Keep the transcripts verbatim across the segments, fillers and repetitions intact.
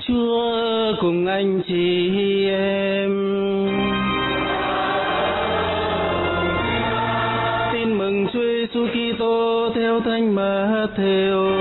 Chúa cùng anh chị em. Tin mừng Chúa Giêsu Kitô theo Thánh Ma-thi-êu.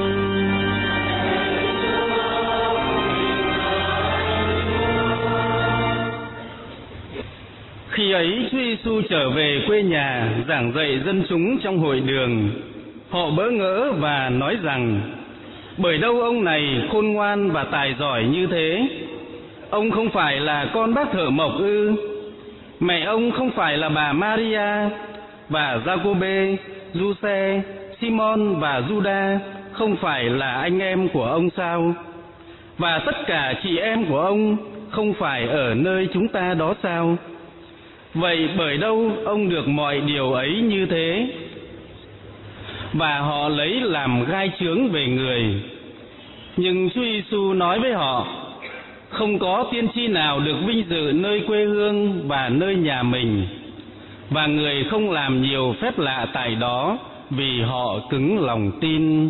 Khi ấy Chúa Giêsu trở về quê nhà, giảng dạy dân chúng trong hội đường. Họ bỡ ngỡ và nói rằng: bởi đâu ông này khôn ngoan và tài giỏi như thế? Ông không phải là con bác thợ mộc ư? Mẹ ông không phải là bà Maria và Giacôbê, Giuse, Simon và Juda không phải là anh em của ông sao? Và tất cả chị em của ông không phải ở nơi chúng ta đó sao? Vậy bởi đâu ông được mọi điều ấy như thế? Và họ lấy làm gai chướng về người. Nhưng Chúa Giêsu nói với họ: không có tiên tri nào được vinh dự nơi quê hương và nơi nhà mình. Và người không làm nhiều phép lạ tại đó vì họ cứng lòng tin.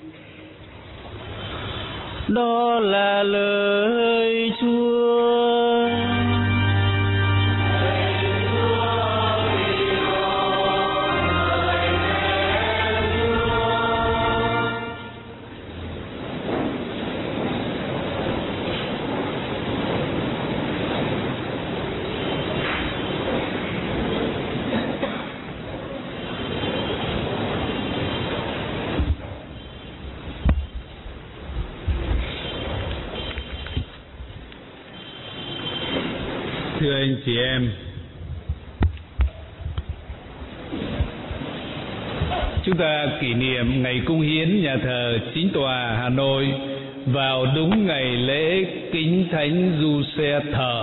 Đó là lời Chúa. Thưa anh chị em, chúng ta kỷ niệm ngày cúng hiến nhà thờ Chính Tòa Hà Nội vào đúng ngày lễ Kính Thánh Giuse Thợ.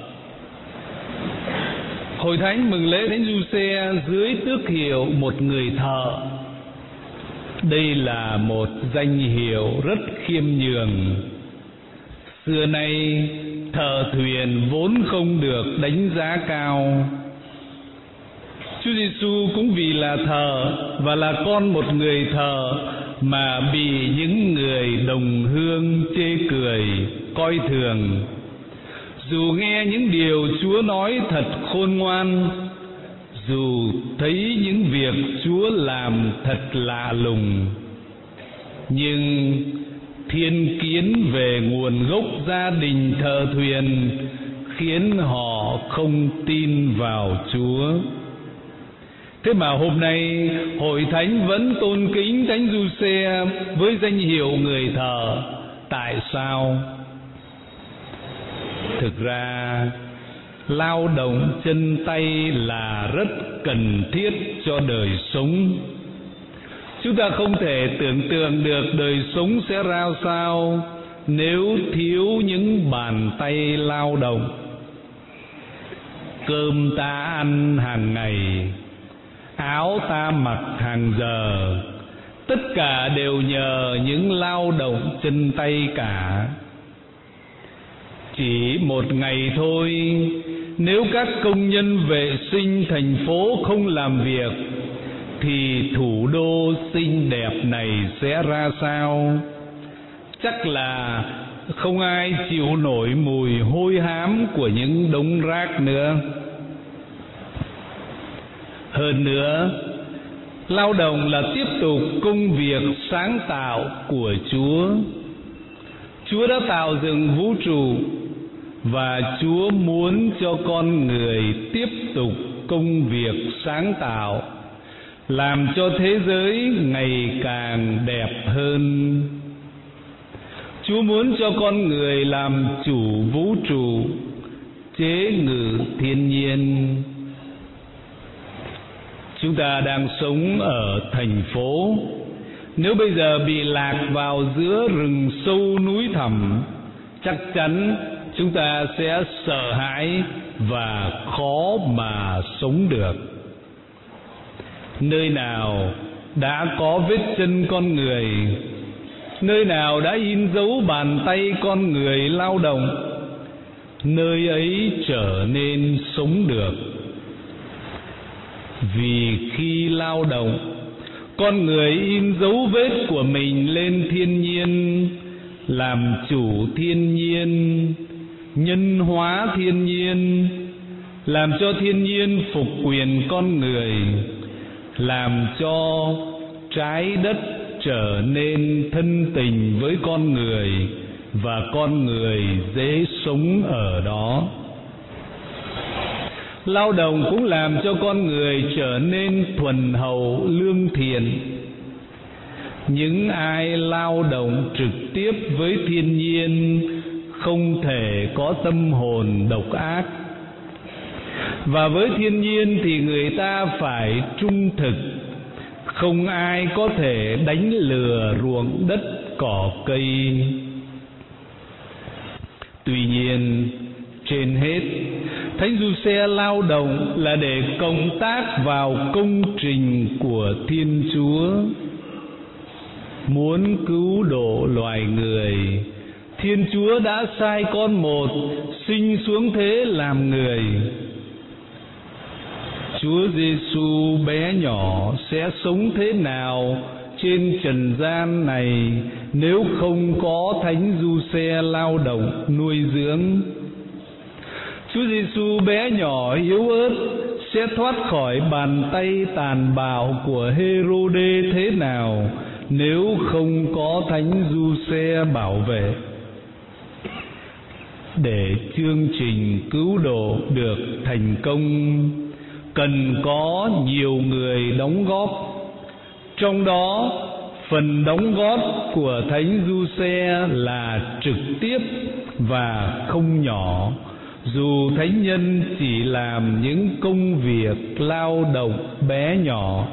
Hội thánh mừng lễ Thánh Giuse dưới tước hiệu một người thợ. Đây là một danh hiệu rất khiêm nhường. Xưa nay thợ thuyền vốn không được đánh giá cao. Chúa Giêsu cũng vì là thợ và là con một người thợ mà bị những người đồng hương chê cười, coi thường. Dù nghe những điều Chúa nói thật khôn ngoan, dù thấy những việc Chúa làm thật lạ lùng, nhưng thiên kiến về nguồn gốc gia đình thợ thuyền khiến họ không tin vào Chúa. Thế mà hôm nay hội thánh vẫn tôn kính Thánh Giuse với danh hiệu người thợ. Tại sao? Thực ra lao động chân tay là rất cần thiết cho đời sống. Chúng ta không thể tưởng tượng được đời sống sẽ ra sao nếu thiếu những bàn tay lao động. Cơm ta ăn hàng ngày, áo ta mặc hàng giờ, tất cả đều nhờ những lao động chân tay cả. Chỉ một ngày thôi, nếu các công nhân vệ sinh thành phố không làm việc thì thủ đô xinh đẹp này sẽ ra sao? Chắc là không ai chịu nổi mùi hôi hám của những đống rác nữa. Hơn nữa, lao động là tiếp tục công việc sáng tạo của Chúa. Chúa đã tạo dựng vũ trụ và Chúa muốn cho con người tiếp tục công việc sáng tạo, làm cho thế giới ngày càng đẹp hơn. Chúa muốn cho con người làm chủ vũ trụ, chế ngự thiên nhiên. Chúng ta đang sống ở thành phố. Nếu bây giờ bị lạc vào giữa rừng sâu núi thẳm, chắc chắn chúng ta sẽ sợ hãi và khó mà sống được. Nơi nào đã có vết chân con người, nơi nào đã in dấu bàn tay con người lao động, nơi ấy trở nên sống được. Vì khi lao động, con người in dấu vết của mình lên thiên nhiên, làm chủ thiên nhiên, nhân hóa thiên nhiên, làm cho thiên nhiên phục quyền con người, làm cho trái đất trở nên thân tình với con người và con người dễ sống ở đó. Lao động cũng làm cho con người trở nên thuần hậu lương thiện. Những ai lao động trực tiếp với thiên nhiên không thể có tâm hồn độc ác. Và với thiên nhiên thì người ta phải trung thực, không ai có thể đánh lừa ruộng đất cỏ cây. Tuy nhiên, trên hết, Thánh Giuse lao động là để cộng tác vào công trình của Thiên Chúa. Muốn cứu độ loài người, Thiên Chúa đã sai con một sinh xuống thế làm người. Chúa Giêsu bé nhỏ sẽ sống thế nào trên trần gian này nếu không có Thánh Giuse lao động nuôi dưỡng? Chúa Giêsu bé nhỏ yếu ớt sẽ thoát khỏi bàn tay tàn bạo của Hê-rô-đê thế nào nếu không có Thánh Giuse bảo vệ? Để chương trình cứu độ được thành công, cần có nhiều người đóng góp. Trong đó, phần đóng góp của Thánh Giuse là trực tiếp và không nhỏ, dù thánh nhân chỉ làm những công việc lao động bé nhỏ.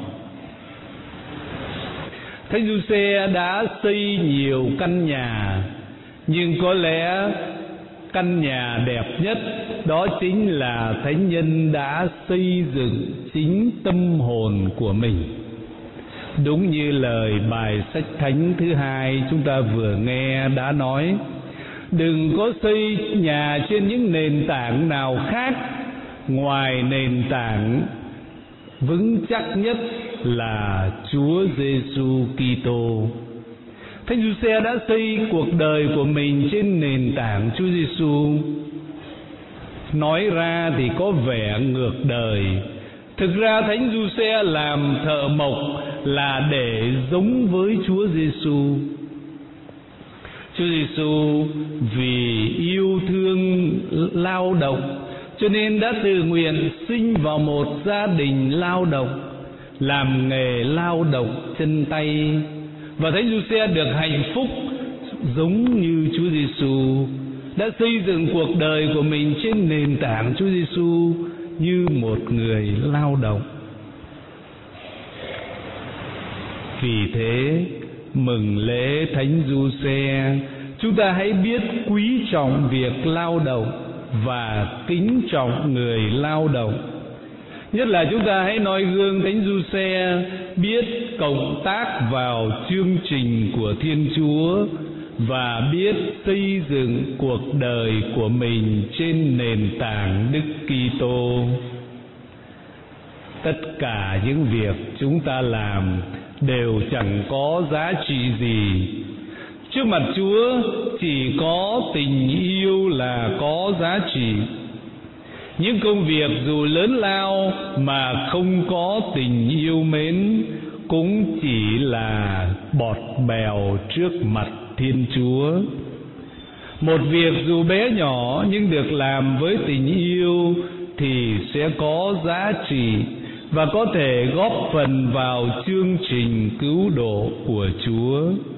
Thánh Giuse đã xây nhiều căn nhà, nhưng có lẽ căn nhà đẹp nhất đó chính là thánh nhân đã xây dựng chính tâm hồn của mình. Đúng như lời bài sách thánh thứ hai chúng ta vừa nghe đã nói, đừng có xây nhà trên những nền tảng nào khác ngoài nền tảng vững chắc nhất là Chúa Giêsu Kitô. Thánh Giuse đã xây cuộc đời của mình trên nền tảng Chúa Giêsu. Nói ra thì có vẻ ngược đời. Thực ra Thánh Giuse làm thợ mộc là để giống với Chúa Giêsu. Chúa Giêsu vì yêu thương lao động cho nên đã tự nguyện sinh vào một gia đình lao động, làm nghề lao động chân tay. Và Thánh Giuse được hạnh phúc giống như Chúa Giêsu, đã xây dựng cuộc đời của mình trên nền tảng Chúa Giêsu như một người lao động. Vì thế, mừng lễ Thánh Giuse, chúng ta hãy biết quý trọng việc lao động và kính trọng người lao động. Nhất là chúng ta hãy noi gương Thánh Giuse biết cộng tác vào chương trình của Thiên Chúa và biết xây dựng cuộc đời của mình trên nền tảng Đức Kitô. Tất cả những việc chúng ta làm đều chẳng có giá trị gì. Trước mặt Chúa chỉ có tình yêu là có giá trị. Những công việc dù lớn lao mà không có tình yêu mến cũng chỉ là bọt bèo trước mặt Thiên Chúa. Một việc dù bé nhỏ nhưng được làm với tình yêu thì sẽ có giá trị và có thể góp phần vào chương trình cứu độ của Chúa.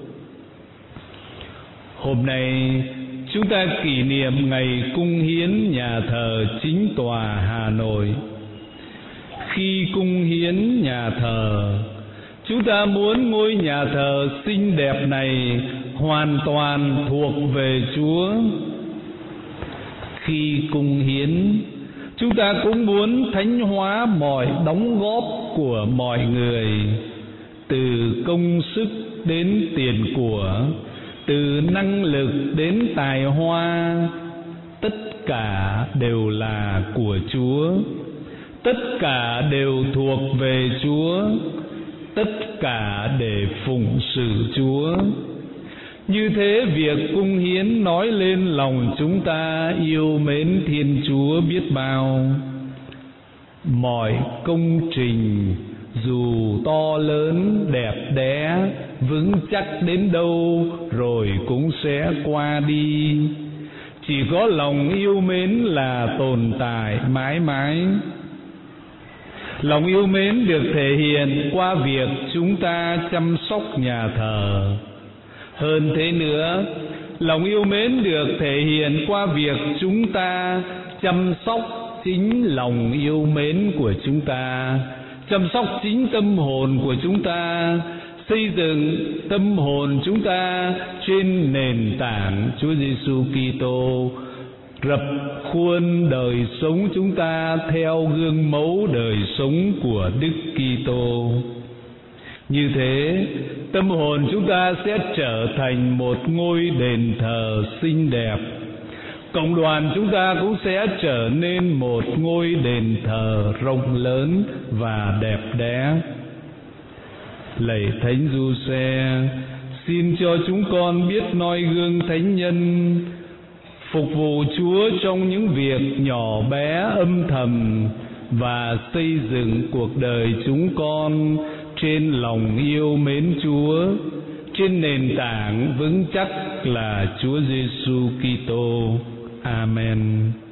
Hôm nay chúng ta kỷ niệm ngày cung hiến nhà thờ Chính tòa Hà Nội. Khi cung hiến nhà thờ, chúng ta muốn ngôi nhà thờ xinh đẹp này hoàn toàn thuộc về Chúa. Khi cung hiến, chúng ta cũng muốn thánh hóa mọi đóng góp của mọi người, từ công sức đến tiền của, từ năng lực đến tài hoa, tất cả đều là của Chúa, tất cả đều thuộc về Chúa, tất cả để phụng sự Chúa. Như thế việc cung hiến nói lên lòng chúng ta yêu mến Thiên Chúa biết bao. Mọi công trình dù to lớn đẹp đẽ, vững chắc đến đâu rồi cũng sẽ qua đi. Chỉ có lòng yêu mến là tồn tại mãi mãi. Lòng yêu mến được thể hiện qua việc chúng ta chăm sóc nhà thờ. Hơn thế nữa, lòng yêu mến được thể hiện qua việc chúng ta chăm sóc chính lòng yêu mến của chúng ta, chăm sóc chính tâm hồn của chúng ta, xây dựng tâm hồn chúng ta trên nền tảng Chúa Giêsu Kitô, rập khuôn đời sống chúng ta theo gương mẫu đời sống của Đức Kitô. Như thế, tâm hồn chúng ta sẽ trở thành một ngôi đền thờ xinh đẹp. Cộng đoàn chúng ta cũng sẽ trở nên một ngôi đền thờ rộng lớn và đẹp đẽ. Lạy Thánh Giuse, xin cho chúng con biết noi gương thánh nhân, phục vụ Chúa trong những việc nhỏ bé âm thầm và xây dựng cuộc đời chúng con trên lòng yêu mến Chúa, trên nền tảng vững chắc là Chúa Giêsu Kitô. Amen.